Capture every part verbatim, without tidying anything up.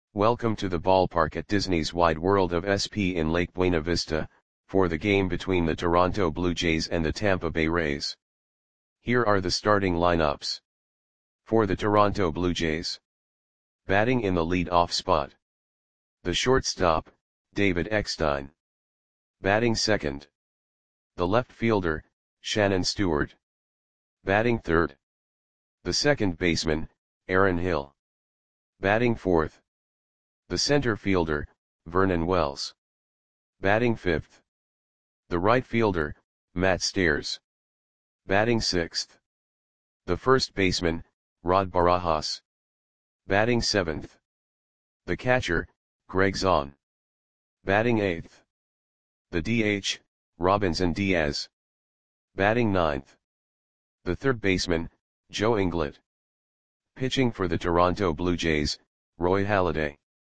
Welcome to the ballpark at Disney's Wide World of S P in Lake Buena Vista, for the game between the Toronto Blue Jays and the Tampa Bay Rays. Here are the starting lineups. For the Toronto Blue Jays. Batting in the lead-off spot. The shortstop, David Eckstein. Batting second. The left fielder, Shannon Stewart. Batting third. The second baseman, Aaron Hill. Batting fourth. The center fielder, Vernon Wells. Batting fifth. The right fielder, Matt Stairs. Batting sixth. The first baseman, Rod Barajas. Batting seventh. The catcher, Greg Zahn. Batting eighth. The D H, Robinson Diaz. Batting ninth. The third baseman, Joe Inglet. Pitching for the Toronto Blue Jays, Roy Halladay.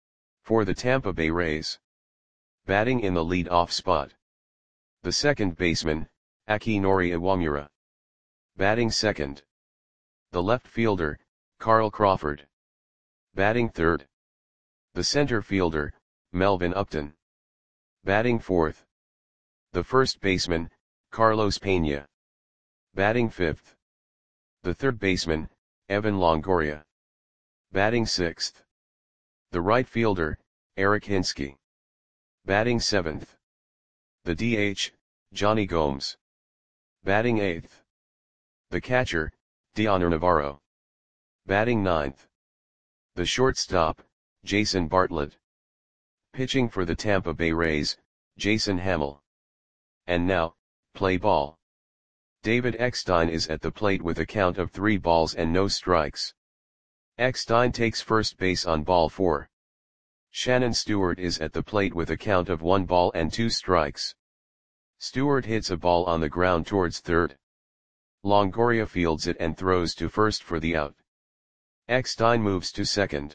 For the Tampa Bay Rays. Batting in the lead-off spot. The second baseman, Akinori Iwamura. Batting second. The left fielder, Carl Crawford. Batting third. The center fielder, Melvin Upton. Batting fourth. The first baseman, Carlos Pena. Batting fifth. The third baseman, Evan Longoria. Batting sixth. The right fielder, Eric Hinske. Batting seventh. The D H, Johnny Gomes. Batting eighth. The catcher, Dioner Navarro. Batting ninth. The shortstop, Jason Bartlett. Pitching for the Tampa Bay Rays, Jason Hamill. And now, play ball. David Eckstein is at the plate with a count of three balls and no strikes. Eckstein takes first base on ball four. Shannon Stewart is at the plate with a count of one ball and two strikes. Stewart hits a ball on the ground towards third. Longoria fields it and throws to first for the out. Eckstein moves to second.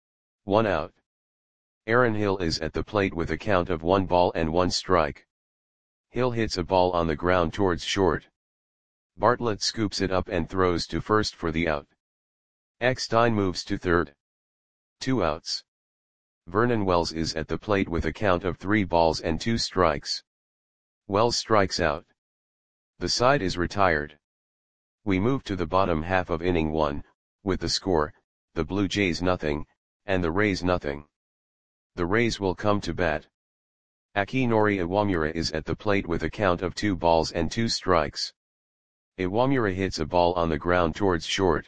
One out. Aaron Hill is at the plate with a count of one ball and one strike. Hill hits a ball on the ground towards short. Bartlett scoops it up and throws to first for the out. Eckstein moves to third. Two outs. Vernon Wells is at the plate with a count of three balls and two strikes. Wells strikes out. The side is retired. We move to the bottom half of inning one, with the score, the Blue Jays nothing, and the Rays nothing. The Rays will come to bat. Akinori Iwamura is at the plate with a count of two balls and two strikes. Iwamura hits a ball on the ground towards short.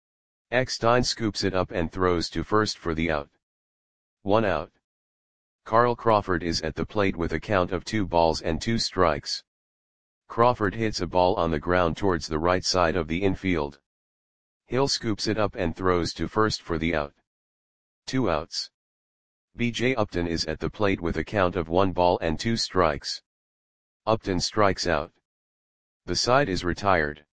Eckstein scoops it up and throws to first for the out. One out. Carl Crawford is at the plate with a count of two balls and two strikes. Crawford hits a ball on the ground towards the right side of the infield. Hill scoops it up and throws to first for the out. Two outs. B J Upton is at the plate with a count of one ball and two strikes. Upton strikes out. The side is retired.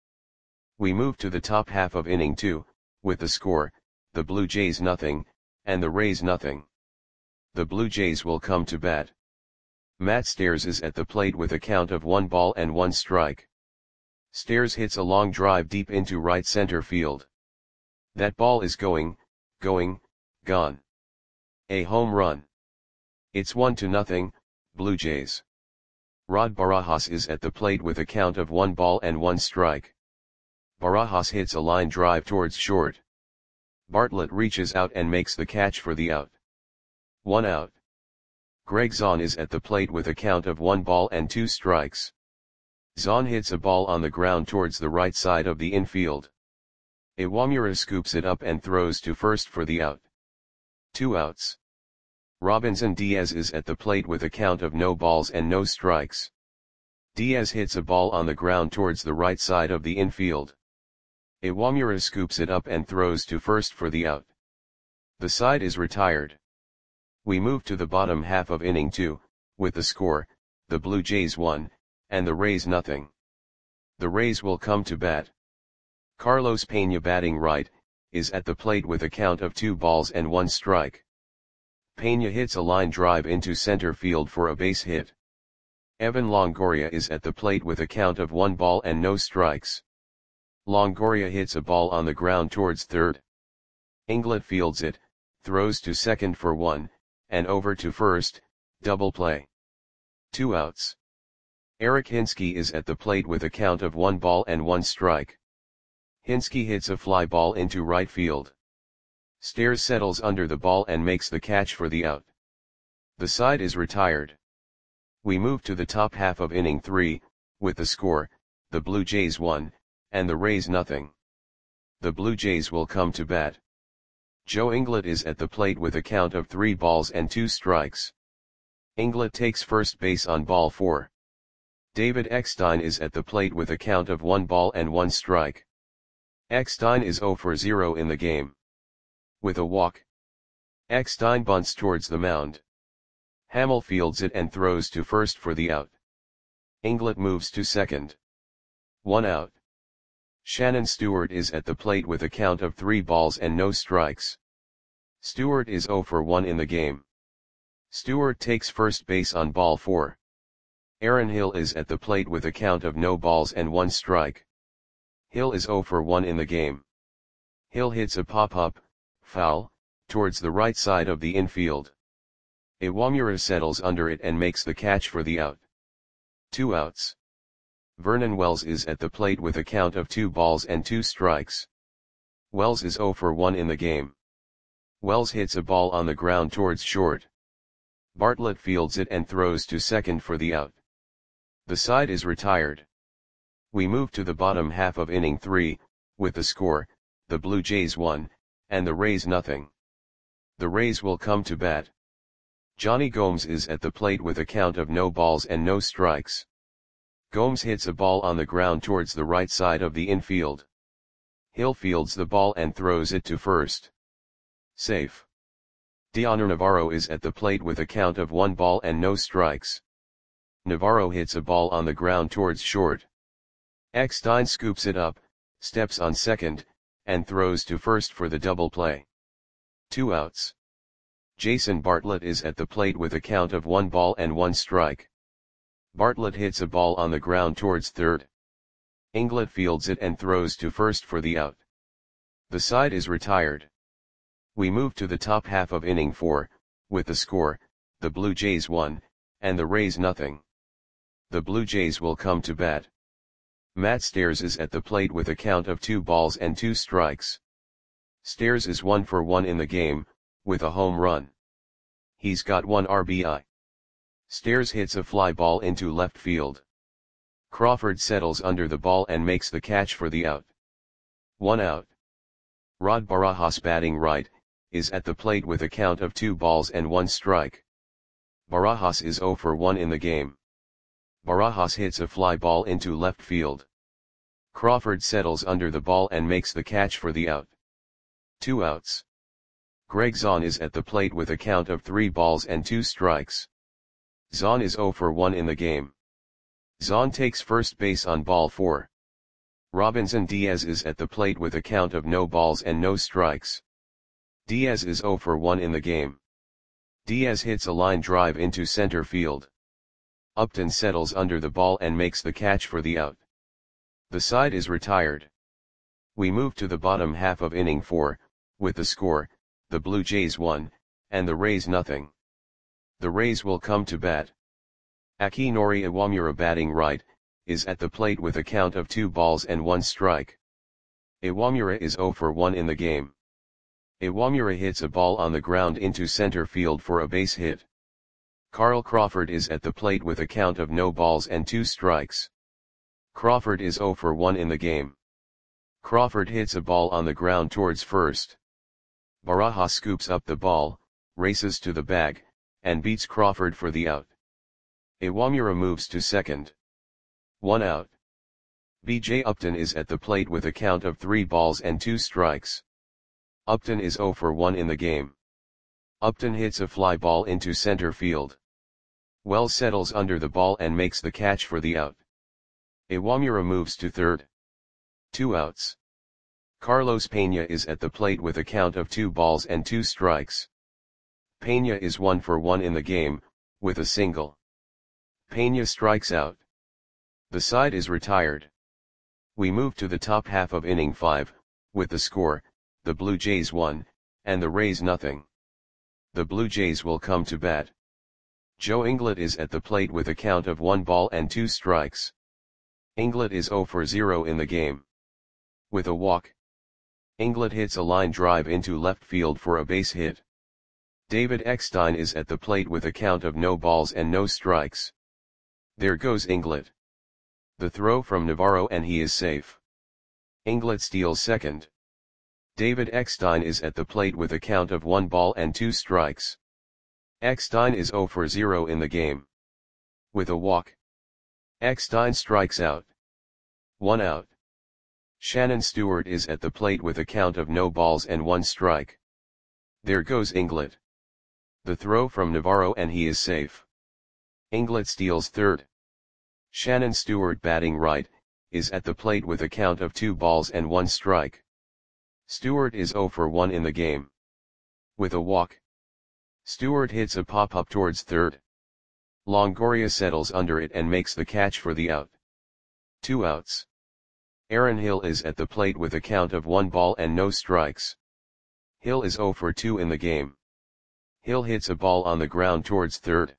We move to the top half of inning two, with the score, the Blue Jays nothing, and the Rays nothing. The Blue Jays will come to bat. Matt Stairs is at the plate with a count of one ball and one strike. Stairs hits a long drive deep into right center field. That ball is going, going, gone. A home run. It's one to nothing, Blue Jays. Rod Barajas is at the plate with a count of one ball and one strike. Barajas hits a line drive towards short. Bartlett reaches out and makes the catch for the out. One out. Greg Zahn is at the plate with a count of one ball and two strikes. Zahn hits a ball on the ground towards the right side of the infield. Iwamura scoops it up and throws to first for the out. Two outs. Robinson Diaz is at the plate with a count of no balls and no strikes. Diaz hits a ball on the ground towards the right side of the infield. Iwamura scoops it up and throws to first for the out. The side is retired. We move to the bottom half of inning two, with the score, the Blue Jays one, and the Rays nothing. The Rays will come to bat. Carlos Pena batting right, is at the plate with a count of two balls and one strike. Pena hits a line drive into center field for a base hit. Evan Longoria is at the plate with a count of one ball and no strikes. Longoria hits a ball on the ground towards third. Inglet fields it, throws to second for one, and over to first, double play. Two outs. Eric Hinske is at the plate with a count of one ball and one strike. Hinske hits a fly ball into right field. Stairs settles under the ball and makes the catch for the out. The side is retired. We move to the top half of inning three, with the score, the Blue Jays one, and the Rays nothing. The Blue Jays will come to bat. Joe Inglet is at the plate with a count of three balls and two strikes. Inglet takes first base on ball four. David Eckstein is at the plate with a count of one ball and one strike. Eckstein is zero for zero in the game. With a walk, Eckstein bunts towards the mound. Hamill fields it and throws to first for the out. Inglet moves to second. One out. Shannon Stewart is at the plate with a count of three balls and no strikes. Stewart is zero for one in the game. Stewart takes first base on ball four. Aaron Hill is at the plate with a count of no balls and one strike. Hill is zero for one in the game. Hill hits a pop-up, foul, towards the right side of the infield. Iwamura settles under it and makes the catch for the out. Two outs. Vernon Wells is at the plate with a count of two balls and two strikes. Wells is zero for one in the game. Wells hits a ball on the ground towards short. Bartlett fields it and throws to second for the out. The side is retired. We move to the bottom half of inning three, with the score, the Blue Jays one, and the Rays nothing. The Rays will come to bat. Johnny Gomes is at the plate with a count of no balls and no strikes. Gomes hits a ball on the ground towards the right side of the infield. Hill fields the ball and throws it to first. Safe. Dioner Navarro is at the plate with a count of one ball and no strikes. Navarro hits a ball on the ground towards short. Eckstein scoops it up, steps on second, and throws to first for the double play. Two outs. Jason Bartlett is at the plate with a count of one ball and one strike. Bartlett hits a ball on the ground towards third. Inglet fields it and throws to first for the out. The side is retired. We move to the top half of inning four, with the score, the Blue Jays one, and the Rays nothing. The Blue Jays will come to bat. Matt Stairs is at the plate with a count of two balls and two strikes. Stairs is one for one in the game, with a home run. He's got one R B I. Stairs hits a fly ball into left field. Crawford settles under the ball and makes the catch for the out. One out. Rod Barajas, batting right, is at the plate with a count of two balls and one strike. Barajas is zero for one in the game. Barajas hits a fly ball into left field. Crawford settles under the ball and makes the catch for the out. Two outs. Greg Zahn is at the plate with a count of three balls and two strikes. Zahn is zero for one in the game. Zahn takes first base on ball four. Robinson Diaz is at the plate with a count of no balls and no strikes. Diaz is zero for one in the game. Diaz hits a line drive into center field. Upton settles under the ball and makes the catch for the out. The side is retired. We move to the bottom half of inning four, with the score, the Blue Jays one, and the Rays nothing. The Rays will come to bat. Akinori Iwamura, batting right, is at the plate with a count of two balls and one strike. Iwamura is zero for one in the game. Iwamura hits a ball on the ground into center field for a base hit. Carl Crawford is at the plate with a count of no balls and two strikes. Crawford is zero for one in the game. Crawford hits a ball on the ground towards first. Barajas scoops up the ball, races to the bag, and beats Crawford for the out. Iwamura moves to second. One out. B J Upton is at the plate with a count of three balls and two strikes. Upton is zero for one in the game. Upton hits a fly ball into center field. Wells settles under the ball and makes the catch for the out. Iwamura moves to third. Two outs. Carlos Pena is at the plate with a count of two balls and two strikes. Pena is one for one in the game, with a single. Pena strikes out. The side is retired. We move to the top half of inning five, with the score, the Blue Jays one, and the Rays nothing. The Blue Jays will come to bat. Joe Inglet is at the plate with a count of one ball and two strikes. Inglet is zero for zero in the game. With a walk, Inglet hits a line drive into left field for a base hit. David Eckstein is at the plate with a count of no balls and no strikes. There goes Inglet. The throw from Navarro and he is safe. Inglet steals second. David Eckstein is at the plate with a count of one ball and two strikes. Eckstein is zero for zero in the game. With a walk, Eckstein strikes out. One out. Shannon Stewart is at the plate with a count of no balls and one strike. There goes Inglet. The throw from Navarro and he is safe. Inglet steals third. Shannon Stewart, batting right, is at the plate with a count of two balls and one strike. Stewart is zero for one in the game. With a walk, Stewart hits a pop-up towards third. Longoria settles under it and makes the catch for the out. Two outs. Aaron Hill is at the plate with a count of one ball and no strikes. Hill is zero for two in the game. Hill hits a ball on the ground towards third.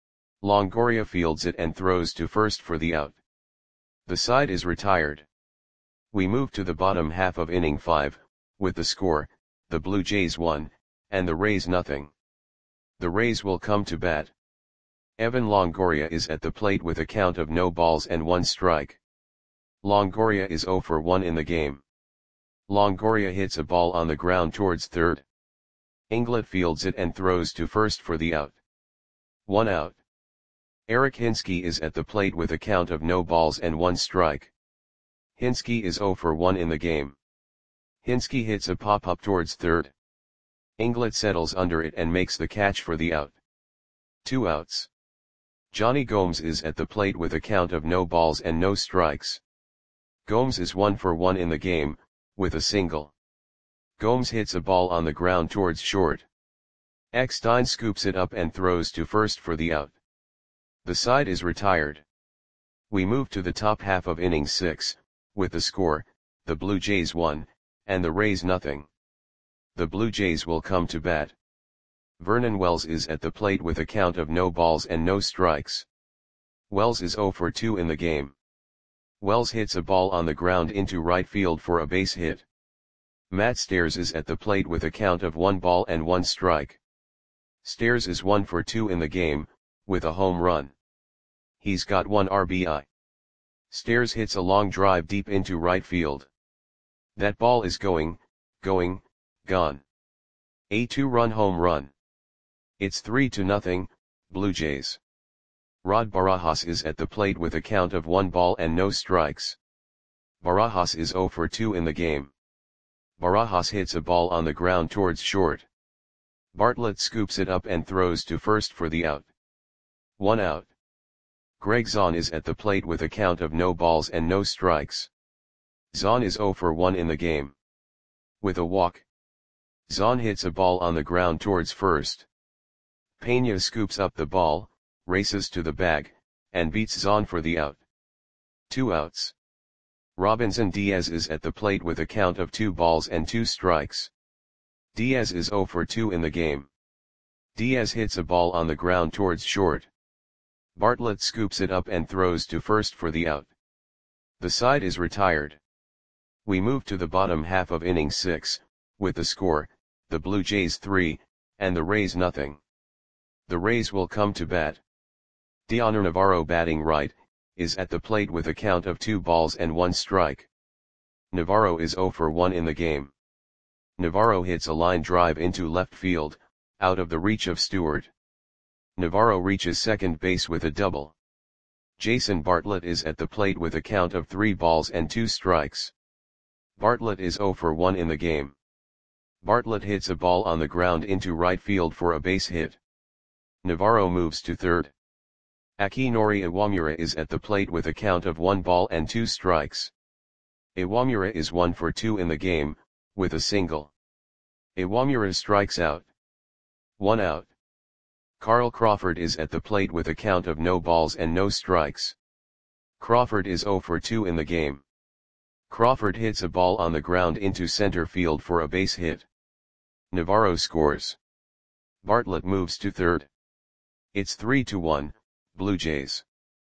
Longoria fields it and throws to first for the out. The side is retired. We move to the bottom half of inning five, with the score, the Blue Jays one, and the Rays nothing. The Rays will come to bat. Evan Longoria is at the plate with a count of no balls and one strike. Longoria is zero for one in the game. Longoria hits a ball on the ground towards third. Inglet fields it and throws to first for the out. One out. Eric Hinske is at the plate with a count of no balls and one strike. Hinske is zero for one in the game. Hinske hits a pop-up towards third. Inglet settles under it and makes the catch for the out. Two outs. Johnny Gomes is at the plate with a count of no balls and no strikes. Gomes is one for one in the game, with a single. Gomes hits a ball on the ground towards short. Eckstein scoops it up and throws to first for the out. The side is retired. We move to the top half of inning six, with the score, the Blue Jays one, and the Rays nothing. The Blue Jays will come to bat. Vernon Wells is at the plate with a count of no balls and no strikes. Wells is zero for two in the game. Wells hits a ball on the ground into right field for a base hit. Matt Stairs is at the plate with a count of one ball and one strike. Stairs is one for two in the game, with a home run. He's got one R B I. Stairs hits a long drive deep into right field. That ball is going, going, gone. A two-run home run. It's three to nothing, Blue Jays. Rod Barajas is at the plate with a count of one ball and no strikes. Barajas is zero for two in the game. Barajas hits a ball on the ground towards short. Bartlett scoops it up and throws to first for the out. One out. Greg Zahn is at the plate with a count of no balls and no strikes. Zahn is zero for one in the game. With a walk, Zahn hits a ball on the ground towards first. Pena scoops up the ball, races to the bag, and beats Zahn for the out. Two outs. Robinson Diaz is at the plate with a count of two balls and two strikes. Diaz is zero for two in the game. Diaz hits a ball on the ground towards short. Bartlett scoops it up and throws to first for the out. The side is retired. We move to the bottom half of inning six, with the score, the Blue Jays three, and the Rays nothing. The Rays will come to bat. Dioner Navarro, batting right, is at the plate with a count of two balls and one strike. Navarro is zero for one in the game. Navarro hits a line drive into left field, out of the reach of Stewart. Navarro reaches second base with a double. Jason Bartlett is at the plate with a count of three balls and two strikes. Bartlett is zero for one in the game. Bartlett hits a ball on the ground into right field for a base hit. Navarro moves to third. Akinori Iwamura is at the plate with a count of one ball and two strikes. Iwamura is one for two in the game, with a single. Iwamura strikes out. One out. Carl Crawford is at the plate with a count of no balls and no strikes. Crawford is zero for two in the game. Crawford hits a ball on the ground into center field for a base hit. Navarro scores. Bartlett moves to third. It's three to one, Blue Jays.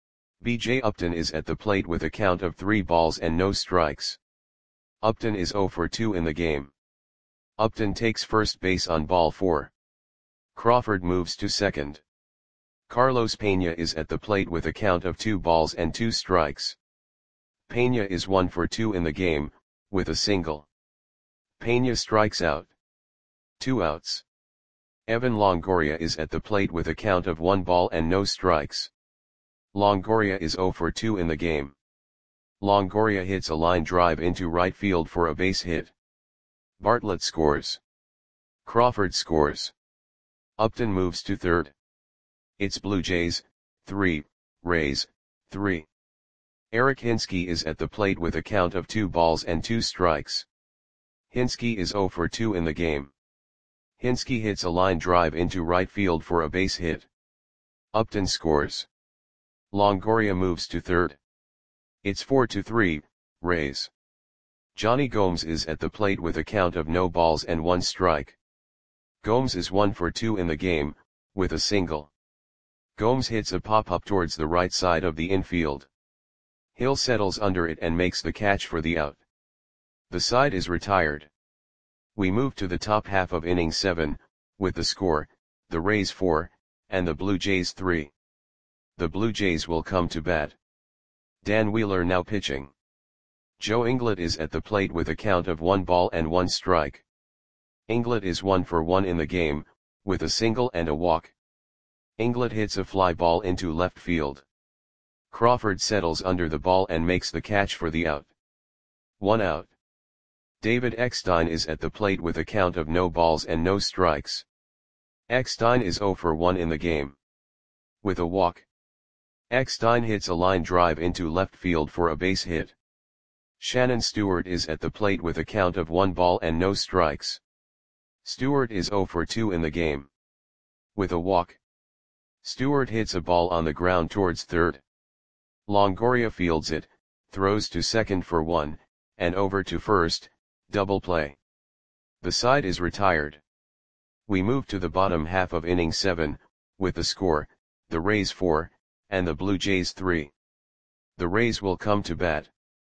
B J Upton is at the plate with a count of three balls and no strikes. Upton is zero for two in the game. Upton takes first base on ball four. Crawford moves to second. Carlos Pena is at the plate with a count of two balls and two strikes. Pena is one for two in the game, with a single. Pena strikes out. Two outs. Evan Longoria is at the plate with a count of one ball and no strikes. Longoria is zero for two in the game. Longoria hits a line drive into right field for a base hit. Bartlett scores. Crawford scores. Upton moves to third. It's Blue Jays, three, Rays, three. Eric Hinske is at the plate with a count of two balls and two strikes. Hinske is zero for two in the game. Hinske hits a line drive into right field for a base hit. Upton scores. Longoria moves to third. It's four to three, Rays. Johnny Gomes is at the plate with a count of no balls and one strike. Gomes is one for two in the game, with a single. Gomes hits a pop-up towards the right side of the infield. Hill settles under it and makes the catch for the out. The side is retired. We move to the top half of inning seven, with the score, the Rays four, and the Blue Jays three. The Blue Jays will come to bat. Dan Wheeler now pitching. Joe Inglet is at the plate with a count of one ball and one strike. Inglet is one for one in the game, with a single and a walk. Inglet hits a fly ball into left field. Crawford settles under the ball and makes the catch for the out. One out. David Eckstein is at the plate with a count of no balls and no strikes. Eckstein is zero for one in the game. With a walk. Eckstein hits a line drive into left field for a base hit. Shannon Stewart is at the plate with a count of one ball and no strikes. Stewart is zero for two in the game. With a walk. Stewart hits a ball on the ground towards third. Longoria fields it, throws to second for one, and over to first, double play. The side is retired. We move to the bottom half of inning seven, with the score, the Rays four, and the Blue Jays three. The Rays will come to bat.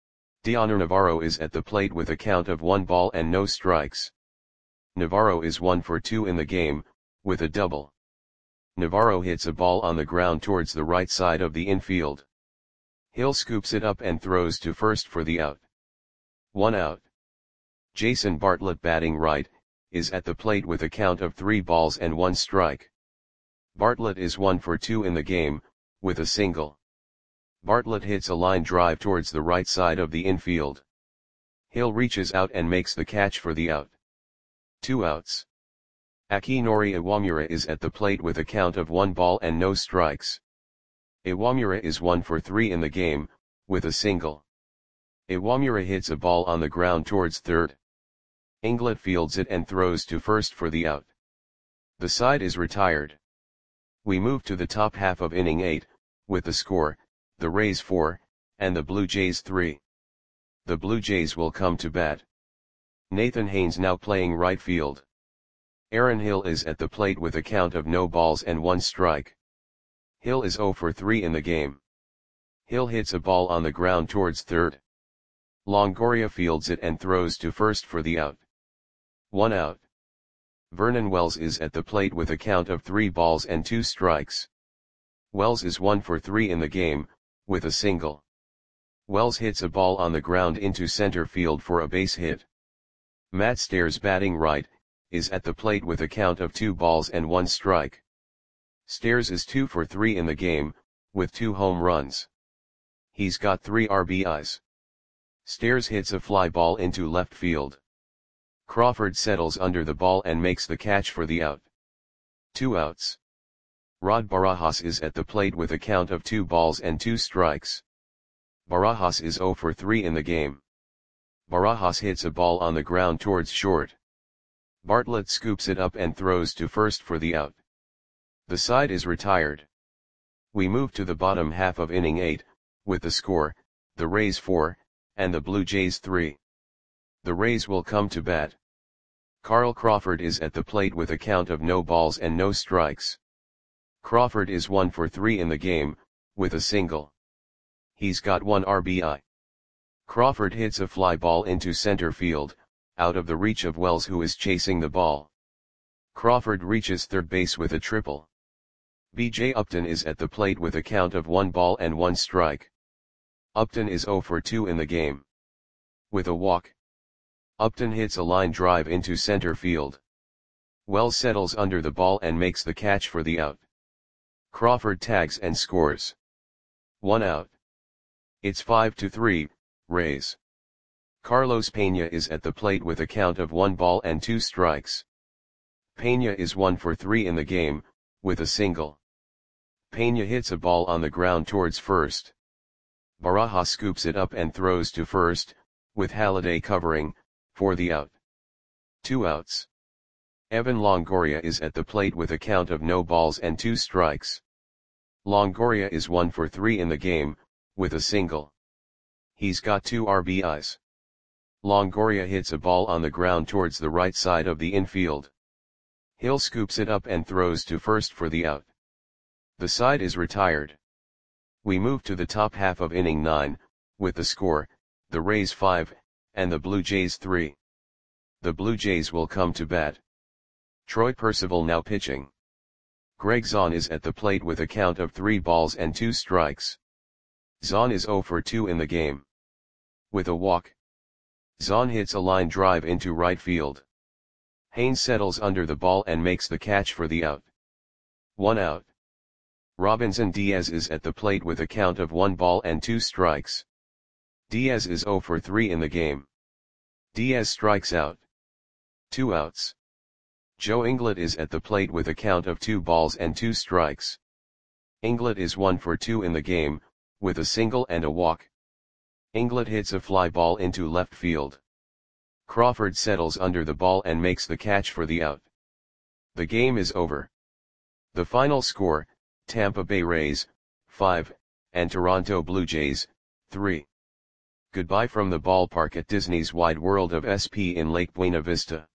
Dioner Navarro is at the plate with a count of one ball and no strikes. Navarro is one for two in the game, with a double. Navarro hits a ball on the ground towards the right side of the infield. Hill scoops it up and throws to first for the out. One out. Jason Bartlett, batting right, is at the plate with a count of three balls and one strike. Bartlett is one for two in the game, with a single. Bartlett hits a line drive towards the right side of the infield. Hill reaches out and makes the catch for the out. Two outs. Akinori Iwamura is at the plate with a count of one ball and no strikes. Iwamura is one for three in the game, with a single. Iwamura hits a ball on the ground towards third. Inglet fields it and throws to first for the out. The side is retired. We move to the top half of inning eight, with the score, the Rays four, and the Blue Jays three. The Blue Jays will come to bat. Nathan Haynes now playing right field. Aaron Hill is at the plate with a count of no balls and one strike. Hill is zero for three in the game. Hill hits a ball on the ground towards third. Longoria fields it and throws to first for the out. One out. Vernon Wells is at the plate with a count of three balls and two strikes. Wells is one for three in the game, with a single. Wells hits a ball on the ground into center field for a base hit. Matt Stairs, batting right, is at the plate with a count of two balls and one strike. Stairs is two for three in the game, with two home runs. He's got three R B Is. Stairs hits a fly ball into left field. Crawford settles under the ball and makes the catch for the out. Two outs. Rod Barajas is at the plate with a count of two balls and two strikes. Barajas is zero for three in the game. Barajas hits a ball on the ground towards short. Bartlett scoops it up and throws to first for the out. The side is retired. We move to the bottom half of inning eight, with the score, the Rays four, and the Blue Jays three. The Rays will come to bat. Carl Crawford is at the plate with a count of no balls and no strikes. Crawford is one for three in the game, with a single. He's got one R B I. Crawford hits a fly ball into center field, out of the reach of Wells, who is chasing the ball. Crawford reaches third base with a triple. B J Upton is at the plate with a count of one ball and one strike. Upton is zero for two in the game. With a walk, Upton hits a line drive into center field. Wells settles under the ball and makes the catch for the out. Crawford tags and scores. One out. It's five to three, Rays. Carlos Pena is at the plate with a count of one ball and two strikes. Pena is one for three in the game, with a single. Pena hits a ball on the ground towards first. Baraja scoops it up and throws to first, with Halladay covering, for the out. Two outs. Evan Longoria is at the plate with a count of no balls and two strikes. Longoria is one for three in the game, with a single. He's got two R B Is. Longoria hits a ball on the ground towards the right side of the infield. Hill scoops it up and throws to first for the out. The side is retired. We move to the top half of inning nine, with the score, the Rays five, and the Blue Jays three. The Blue Jays will come to bat. Troy Percival now pitching. Greg Zahn is at the plate with a count of three balls and two strikes. Zahn is zero for two in the game. With a walk, Zahn hits a line drive into right field. Haynes settles under the ball and makes the catch for the out. One out. Robinson Diaz is at the plate with a count of one ball and two strikes. Diaz is zero for three in the game. Diaz strikes out. Two outs. Joe Inglet is at the plate with a count of two balls and two strikes. Inglet is one for two in the game, with a single and a walk. Inglet hits a fly ball into left field. Crawford settles under the ball and makes the catch for the out. The game is over. The final score, Tampa Bay Rays, five, and Toronto Blue Jays, three. Goodbye from the ballpark at Disney's Wide World of S P in Lake Buena Vista.